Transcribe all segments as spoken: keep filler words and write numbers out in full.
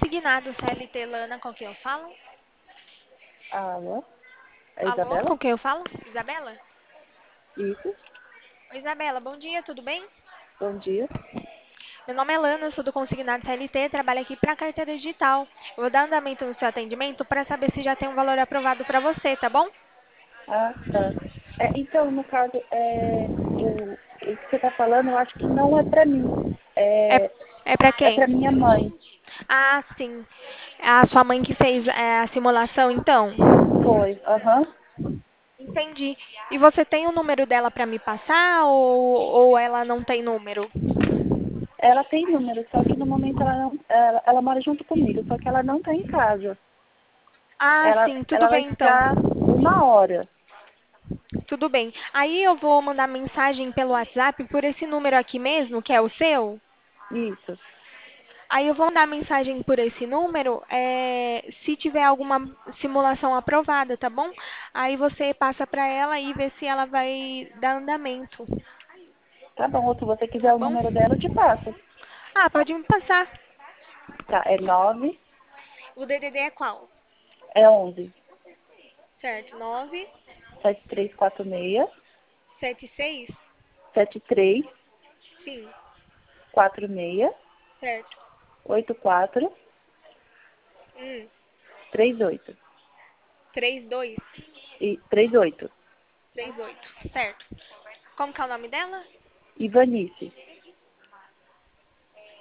Consignado C L T Lana, com quem eu falo? Alô? É Alô, Isabela? com quem eu falo? Isabela? Isso. Oi, Isabela, bom dia, tudo bem? Bom dia. Meu nome é Lana, eu sou do Consignado C L T, trabalho aqui para a carteira digital. Eu vou dar andamento no seu atendimento para saber se já tem um valor aprovado para você, tá bom? Ah, tá. É, então, no caso, é, o, o que você está falando, eu acho que não é para mim. É, É, é para é quem? para minha mãe. Ah, sim. É a sua mãe que fez é, a simulação, então? Foi. Aham. Entendi. E você tem o número dela para me passar ou, ou ela não tem número? Ela tem número, só que no momento ela não. Ela, ela mora junto comigo, só que ela não está em casa. Ah, Ela, sim, tudo ela vai bem então. ficar uma hora. Tudo bem. Aí eu vou mandar mensagem pelo WhatsApp por esse número aqui mesmo, que é o seu. Isso. Aí eu vou mandar mensagem por esse número, é, se tiver alguma simulação aprovada, tá bom? Aí você passa para ela e vê se ela vai dar andamento, Tá bom, ou se você quiser tá o bom? número dela, eu te passo. Ah, pode me passar. Tá, é nove, O D D D é qual? é onze, Certo, nove sete três quatro seis, sete seis. sete três Sim, quatro seis, certo. oito quatro Hum, três oito. três dois E três oito. três oito. Certo. Como que é o nome dela? Ivanice.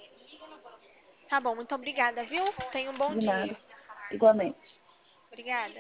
Tá bom, muito obrigada, viu? Tenha um bom De nada. dia. Igualmente. Obrigada.